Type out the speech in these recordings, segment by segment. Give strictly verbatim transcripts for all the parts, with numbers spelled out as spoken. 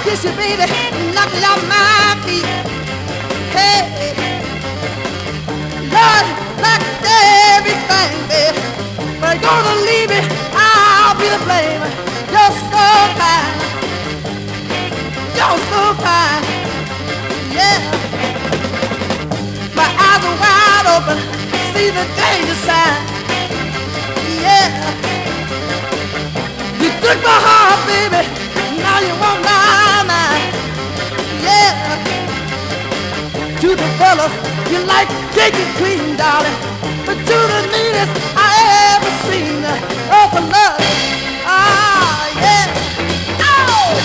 kiss you, baby, knock me off my feet. Hey, Lord, like everything, baby, but you're gonna leave me, I'll be the blame. You're so fine, you're so fine, yeah. My eyes are wide open, see the danger sign, yeah. You took my heart, baby, now you want my mind, yeah. To the fellas, you like cake and cream, darling, but to the neatest I ever seen. Oh, for love, ah, yeah. Oh!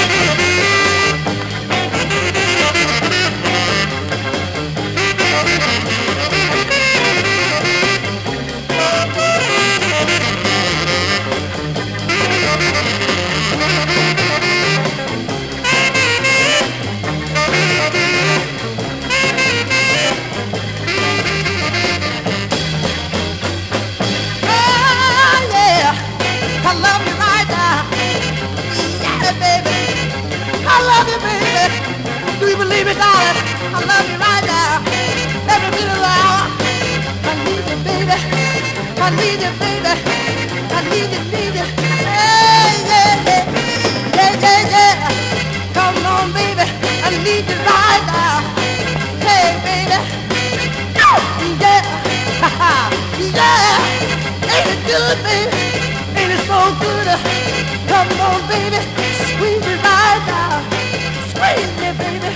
I love you right now, yeah, baby. I love you, baby. Do you believe it, darling? I love you right now, every minute of the hour. I need you, baby. I need you, baby. I need you, need you. Yeah, yeah, yeah, yeah, yeah, yeah. Come on, baby. I need you right now. Hey, baby. Oh, yeah, yeah. Ain't it good, baby? Ain't it so good? Come on, baby, squeeze me right now. Squeeze me, baby.